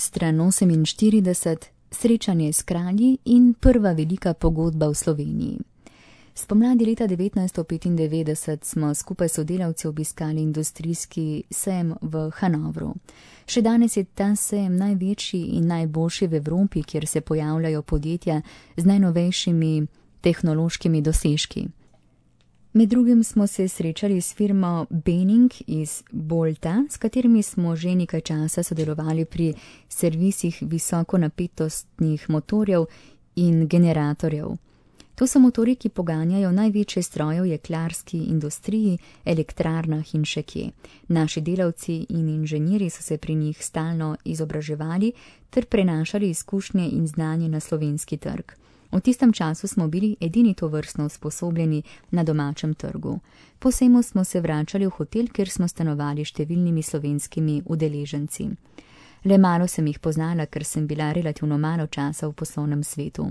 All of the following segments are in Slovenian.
Stran 48. Srečanje s kralji in prva velika pogodba v Sloveniji. Spomladi leta 1995 smo skupaj s sodelavci obiskali industrijski sejem v Hanovru. Še danes je ta sejem največji in najboljši v Evropi, kjer se pojavljajo podjetja z najnovejšimi tehnološkimi dosežki. Med drugim smo se srečali s firmo Benning iz Bolta, s katerimi smo že nekaj časa sodelovali pri servisih visokonapetostnih motorjev in generatorjev. To so motorji, ki poganjajo največje stroje v jeklarski industriji, elektrarnah in še kje. Naši delavci in inženirji so se pri njih stalno izobraževali ter prenašali izkušnje in znanje na slovenski trg. V tistem času smo bili edini tovrstno usposobljeni na domačem trgu. Po sejmu smo se vračali v hotel, kjer smo stanovali številnimi slovenskimi udeleženci. Le malo sem jih poznala, ker sem bila relativno malo časa v poslovnem svetu.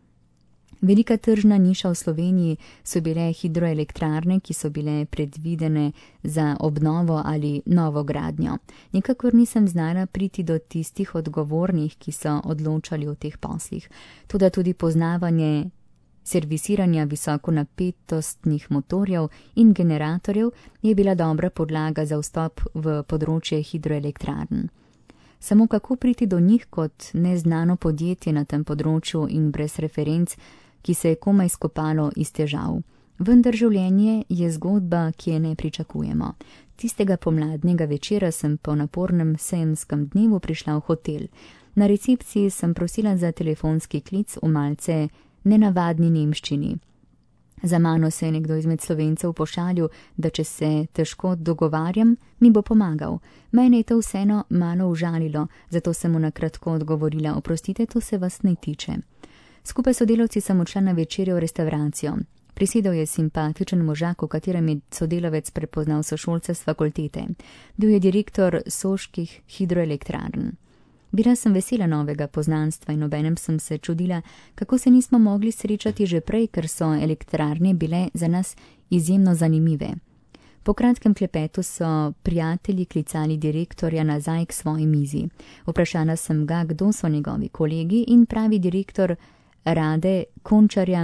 Velika tržna niša v Sloveniji so bile hidroelektrarne, ki so bile predvidene za obnovo ali novogradnjo. Nikakor nisem znala priti do tistih odgovornih, ki so odločali o teh poslih. Toda tudi poznavanje servisiranja visokonapetostnih motorjev in generatorjev je bila dobra podlaga za vstop v področje hidroelektrarn. Samo kako priti do njih kot neznano podjetje na tem področju in brez referenc, ki se je komaj skopalo iz težav. Vendar življenje je zgodba, ki je ne pričakujemo. Tistega pomladnega večera sem po napornem sejemskem dnevu prišla v hotel. Na recepciji sem prosila za telefonski klic v malce nenavadni nemščini. Za mano se je nekdo izmed Slovencev pošalil, da če se težko dogovarjam, mi bo pomagal. Mene je to vseeno malo užalilo, zato sem mu na kratko odgovorila: oprostite, to se vas ne tiče. Skupaj sodelavci sem odšla na večerjo v restauracijo. Prisedel je simpatičen možak, v katerem je sodelavec prepoznal sošolce s fakultete. Bil je direktor soških hidroelektrarn. Bila sem vesela novega poznanstva in obenem sem se čudila, kako se nismo mogli srečati že prej, ker so elektrarne bile za nas izjemno zanimive. Po kratkem klepetu so prijatelji klicali direktorja nazaj k svoji mizi. Vprašala sem ga, kdo so njegovi kolegi, in pravi direktor Rade Končarja,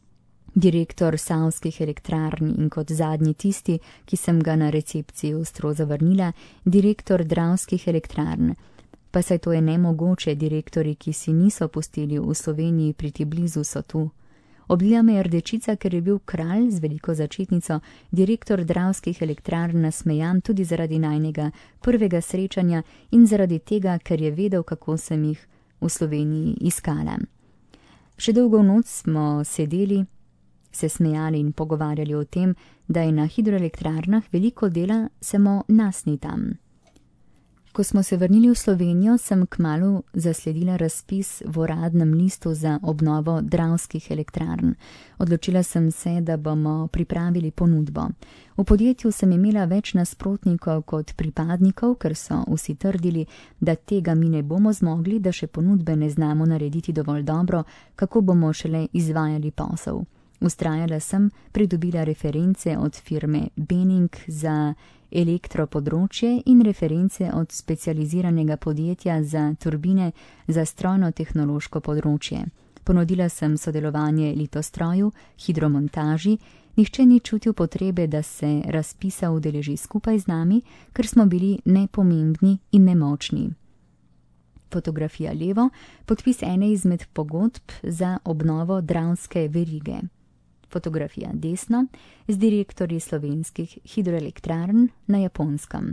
direktor Savskih elektrarn, in kot zadnji tisti, ki sem ga na recepciji ostro zavrnila, direktor Dravskih elektrarn. Pa saj to je nemogoče, direktori, ki si niso pustili v Sloveniji priti blizu, so tu. Oblila me je rdečica, ker je bil kralj z veliko začetnico, direktor Dravskih elektrarn, nasmejan tudi zaradi najnega prvega srečanja in zaradi tega, ker je vedel, kako sem jih v Sloveniji iskala. Še dolgo v noč smo sedeli, se smejali in pogovarjali o tem, da je na hidroelektrarnah veliko dela, samo nas ni tam. Ko smo se vrnili v Slovenijo, sem kmalu zasledila razpis v uradnem listu za obnovo Dravskih elektrarn. Odločila sem se, da bomo pripravili ponudbo. V podjetju sem imela več nasprotnikov kot pripadnikov, ker so vsi trdili, da tega mi ne bomo zmogli, da še ponudbe ne znamo narediti dovolj dobro, kako bomo šele izvajali posel. Vztrajala sem, pridobila reference od firme Benning za elektropodročje in reference od specializiranega podjetja za turbine za strojno-tehnološko področje. Ponudila sem sodelovanje Litostroju, hidromontaži, nihče ni čutil potrebe, da se razpisa udeleži skupaj z nami, ker smo bili nepomembni in nemočni. Fotografija levo, podpis ene izmed pogodb za obnovo Dravske verige. Fotografija desno, z direktorji slovenskih hidroelektrarn na Japonskem.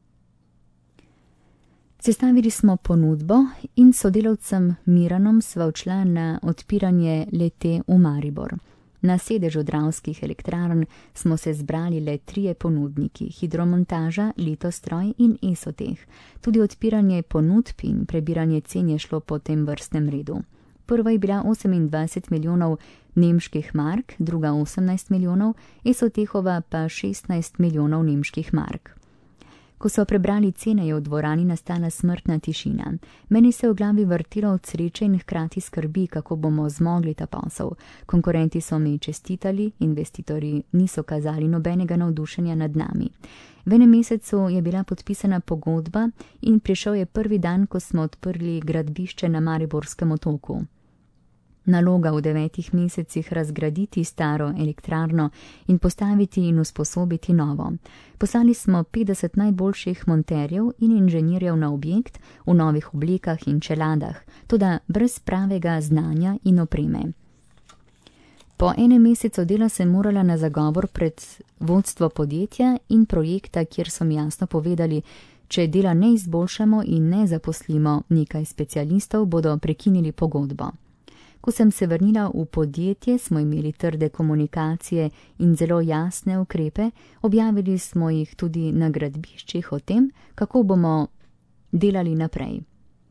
Sestavili smo ponudbo in sodelavcem Miranom sva odšla na odpiranje le-te v Maribor. Na sedežu Dravskih elektrarn smo se zbrali le 3 ponudniki, hidromontaža, Litostroj in Esoteh. Tudi odpiranje ponudb in prebiranje cen je šlo po tem vrstnem redu. Prva je bila 28 milijonov nemških mark, druga 18 milijonov, Esotehova pa 16 milijonov nemških mark. Ko so prebrali cene, je v dvorani nastala smrtna tišina. Meni se v glavi vrtilo od sreče in hkrati skrbi, kako bomo zmogli ta posel. Konkurenti so mi čestitali, investitorji niso kazali nobenega navdušenja nad nami. V enem mesecu je bila podpisana pogodba in prišel je prvi dan, ko smo odprli gradbišče na Mariborskem otoku. Naloga v 9 mesecih razgraditi staro elektrarno in postaviti in usposobiti novo. Poslali smo 50 najboljših monterjev in inženirjev na objekt v novih oblekah in čeladah, toda brez pravega znanja in opreme. Po enem mesecu dela sem morala na zagovor pred vodstvo podjetja in projekta, kjer so mi jasno povedali, če dela ne izboljšamo in ne zaposlimo nekaj specialistov, bodo prekinili pogodbo. Ko sem se vrnila v podjetje, smo imeli trde komunikacije in zelo jasne ukrepe, objavili smo jih tudi na gradbiščih o tem, kako bomo delali naprej.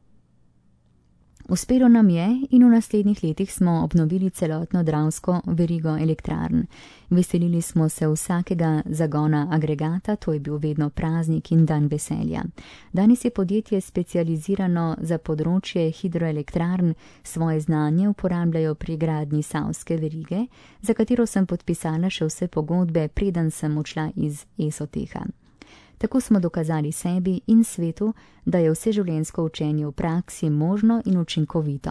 Uspelo nam je in v naslednjih letih smo obnovili celotno dravsko verigo elektrarn. Veselili smo se vsakega zagona agregata, to je bil vedno praznik in dan veselja. Danes je podjetje specializirano za področje hidroelektrarn, svoje znanje uporabljajo pri gradnji savske verige, za katero sem podpisala še vse pogodbe, preden sem odšla iz ESOTEHA. Tako smo dokazali sebi in svetu, da je vseživljenjsko učenje v praksi možno in učinkovito.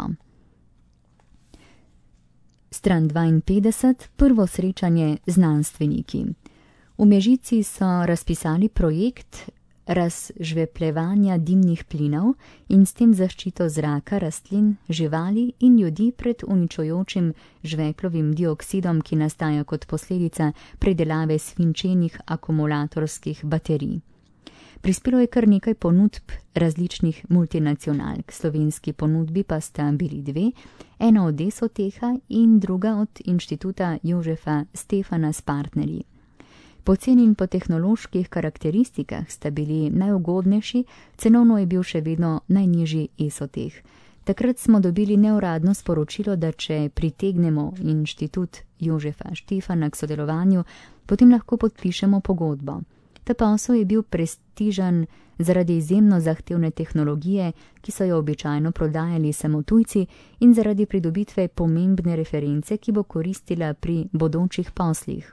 Stran 52. Prvo srečanje znanstveniki. V Mežici so razpisali projekt razžvepljevanja dimnih plinov in s tem zaščito zraka, rastlin, živali in ljudi pred uničujočim žveplovim dioksidom, ki nastaja kot posledica predelave svinčenih akumulatorskih baterij. Prispelo je kar nekaj ponudb različnih multinacionalk. Slovenski ponudbi pa sta bili 2, ena od ESOTEHA in druga od Inštituta Jožefa Stefana s partnerji. Po ceni in po tehnoloških karakteristikah sta bili najugodnejši, cenovno je bil še vedno najnižji ESOTEH. Takrat smo dobili neuradno sporočilo, da če pritegnemo Inštitut Jožefa Stefana k sodelovanju, potem lahko podpišemo pogodbo. Ta posel je bil prestižen zaradi izjemno zahtevne tehnologije, ki so jo običajno prodajali samo tujci, in zaradi pridobitve pomembne reference, ki bo koristila pri bodočih poslih.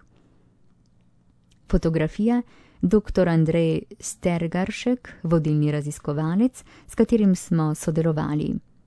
Fotografija dr. Andrej Stergaršek, vodilni raziskovalec, s katerim smo sodelovali.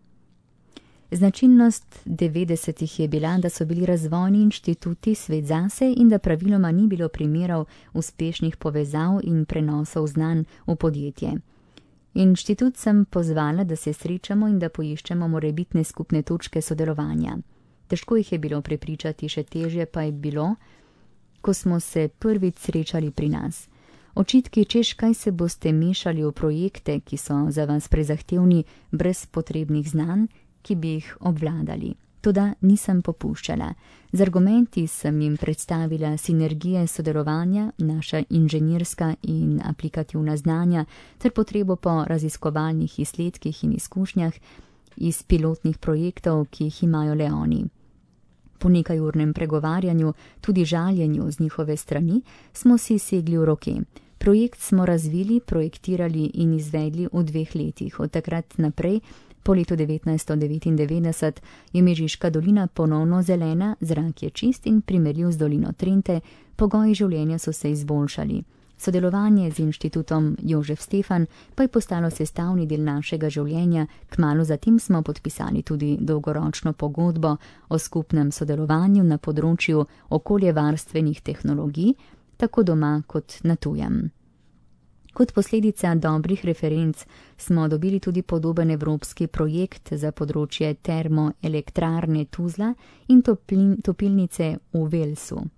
Značilnost 90-ih je bila, da so bili razvojni inštituti svet zase in da praviloma ni bilo primerov uspešnih povezav in prenosov znanj v podjetje. Inštitut sem pozvala, da se srečamo in da poiščemo morebitne skupne točke sodelovanja. Težko jih je bilo prepričati, še težje pa je bilo, ko smo se prvič srečali pri nas. Očitki, češ kaj se boste mešali v projekte, ki so za vas prezahtevni, brez potrebnih znanj, ki bi jih obvladali. Toda nisem popuščala. Z argumenti sem jim predstavila sinergije sodelovanja, naša inženirska in aplikativna znanja ter potrebo po raziskovalnih izsledkih in izkušnjah iz pilotnih projektov, ki jih imajo le oni. Po nekajurnem pregovarjanju, tudi žaljenju z njihove strani, smo si segli v roke. Projekt smo razvili, projektirali in izvedli v 2 letih. Od takrat naprej, po letu 1999, je Mežiška dolina ponovno zelena, zrak je čist in primerljiv z dolino Trente, pogoji življenja so se izboljšali. Sodelovanje z Inštitutom Jožef Stefan pa je postalo sestavni del našega življenja, kmalu zatem smo podpisali tudi dolgoročno pogodbo o skupnem sodelovanju na področju okoljevarstvenih tehnologij, tako doma kot na tujem. Kot posledica dobrih referenc smo dobili tudi podoben evropski projekt za področje termoelektrarne Tuzla in topilnice v Walesu.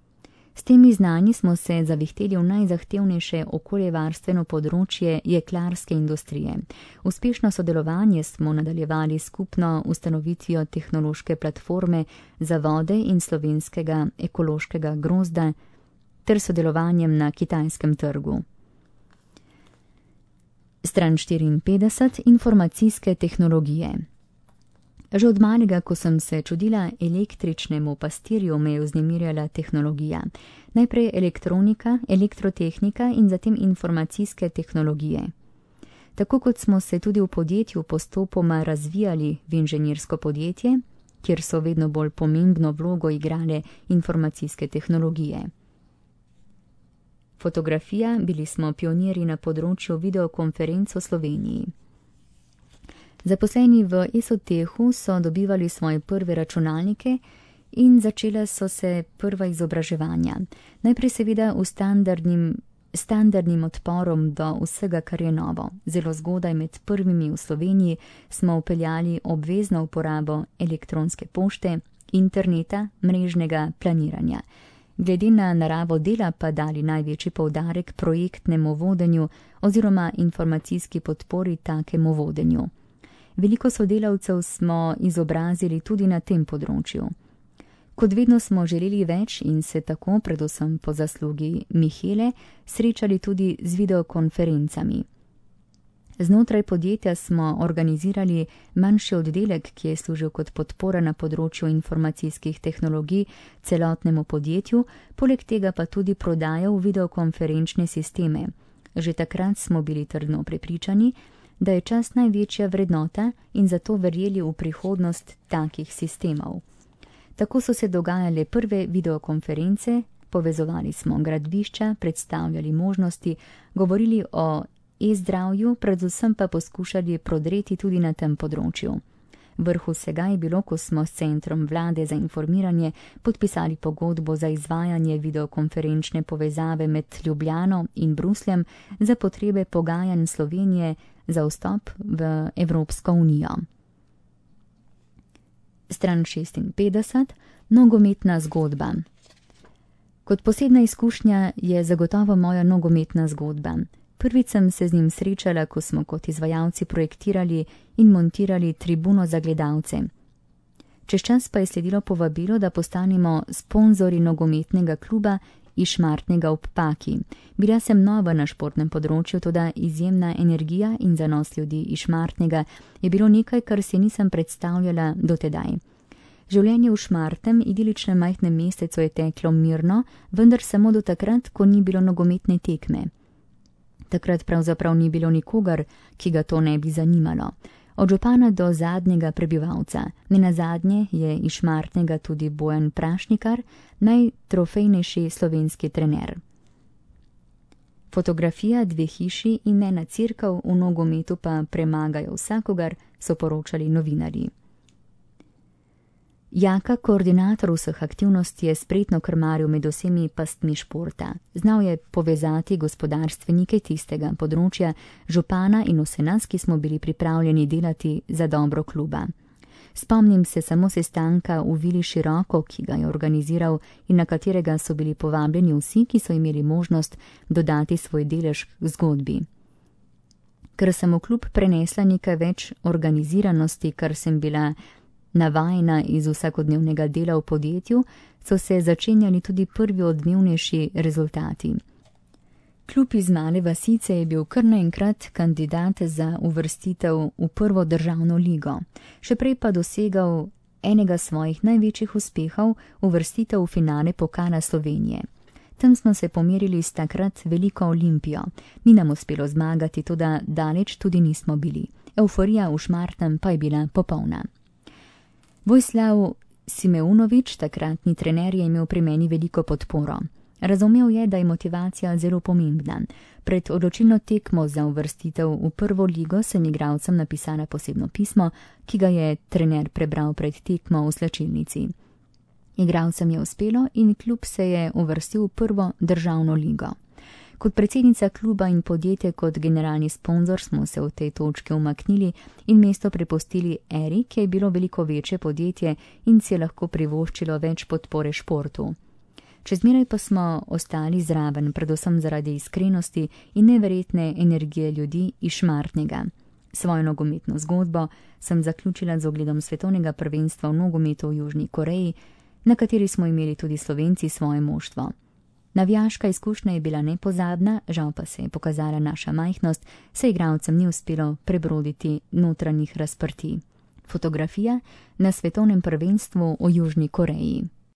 S temi znanji smo se zavihteli v najzahtevnejše okoljevarstveno področje jeklarske industrije. Uspešno sodelovanje smo nadaljevali skupno ustanovitvijo tehnološke platforme za vode in slovenskega ekološkega grozda ter sodelovanjem na kitajskem trgu. Stran 54. Informacijske tehnologije. Že od malega, ko sem se čudila električnemu pastirju, me je vznemirjala tehnologija. Najprej elektronika, elektrotehnika in zatem informacijske tehnologije. Tako kot smo se tudi v podjetju postopoma razvijali v inženirsko podjetje, kjer so vedno bolj pomembno vlogo igrale informacijske tehnologije. Fotografija, bili smo pionirji na področju videokonferenc v Sloveniji. Zaposleni v ESOTEH-u so dobivali svoje prve računalnike in začela so se prva izobraževanja. Najprej seveda v standardnim odporom do vsega, kar je novo. Zelo zgodaj med prvimi v Sloveniji smo vpeljali obvezno uporabo elektronske pošte, interneta, mrežnega planiranja. Glede na naravo dela pa dali največji poudarek projektnemu vodenju oziroma informacijski podpori takemu vodenju. Veliko sodelavcev smo izobrazili tudi na tem področju. Kot vedno smo želeli več in se tako, predvsem po zaslugi Mihele, srečali tudi z videokonferencami. Znotraj podjetja smo organizirali manjši oddelek, ki je služil kot podpora na področju informacijskih tehnologij celotnemu podjetju, poleg tega pa tudi prodajal videokonferenčne sisteme. Že takrat smo bili trdno prepričani, da je čas največja vrednota in zato verjeli v prihodnost takih sistemov. Tako so se dogajale prve videokonference, povezovali smo gradbišča, predstavljali možnosti, govorili o e-zdravju, predvsem pa poskušali prodreti tudi na tem področju. Vrh vsega je bilo, ko smo s Centrom vlade za informiranje podpisali pogodbo za izvajanje videokonferenčne povezave med Ljubljano in Brusljem za potrebe pogajanj Slovenije za vstop v Evropsko unijo. Stran 56. Nogometna zgodba. Kot posebna izkušnja je zagotovo moja nogometna zgodba. Prvič sem se z njim srečala, ko smo kot izvajalci projektirali in montirali tribuno za gledalce. Čez čas pa je sledilo povabilo, da postanemo sponzorji nogometnega kluba iz Šmartnega ob Paki. Bila sem nova na športnem področju, toda izjemna energija in zanos ljudi iz Šmartnega je bilo nekaj, kar si nisem predstavljala dotedaj. Življenje v Šmartnem, idiličnem majhnem mestecu, je teklo mirno, vendar samo do takrat, ko ni bilo nogometne tekme. Takrat pravzaprav ni bilo nikogar, ki ga to ne bi zanimalo. Od župana do zadnjega prebivalca. Nenazadnje je iz Šmartnega tudi Bojan Prašnikar, najtrofejnejši slovenski trener. Fotografija, dve hiši in ena cerkev v nogometu pa premagajo vsakogar, so poročali novinarji. Jaka, koordinator vseh aktivnosti, je spretno krmaril med vsemi pastmi športa. Znal je povezati gospodarstvenike tistega področja, župana in vse nas, ki smo bili pripravljeni delati za dobro kluba. Spomnim se samo sestanka v Vili Široko, ki ga je organiziral in na katerega so bili povabljeni vsi, ki so imeli možnost dodati svoj delež k zgodbi. Ker sem v klub prenesla nekaj več organiziranosti, kar sem bila navajena iz vsakodnevnega dela v podjetju, so se začenjali tudi prvi odmevnejši rezultati. Klub iz male vasice je bil kar naenkrat kandidat za uvrstitev v prvo državno ligo, še prej pa dosegal enega svojih največjih uspehov, uvrstitev v finale Pokala Slovenije. Tam smo se pomerili s takrat veliko Olimpijo. Ni nam uspelo zmagati, toda daleč tudi nismo bili. Evforija v Šmartnem pa je bila popolna. Vojislav Simeunovič, takratni trener, je imel pri meni veliko podporo. Razumel je, da je motivacija zelo pomembna. Pred odločilno tekmo za uvrstitev v prvo ligo sem igralcem napisala posebno pismo, ki ga je trener prebral pred tekmo v slačilnici. Igralcem je uspelo in klub se je uvrstil v prvo državno ligo. Kot predsednica kluba in podjetje kot generalni sponzor smo se v tej točki umaknili in mesto prepustili Eri, ki je bilo veliko večje podjetje in si je lahko privoščilo več podpore športu. Čezmeraj pa smo ostali zraven, predvsem zaradi iskrenosti in neverjetne energije ljudi iz Šmartnega. Svojo nogometno zgodbo sem zaključila z ogledom svetovnega prvenstva v nogometu v Južni Koreji, na kateri smo imeli tudi Slovenci svoje moštvo. Navijaška izkušnja je bila nepozabna, žal pa se je pokazala naša majhnost, saj igralcem ni uspelo prebroditi notranjih razprtij. Fotografija na svetovnem prvenstvu v Južni Koreji.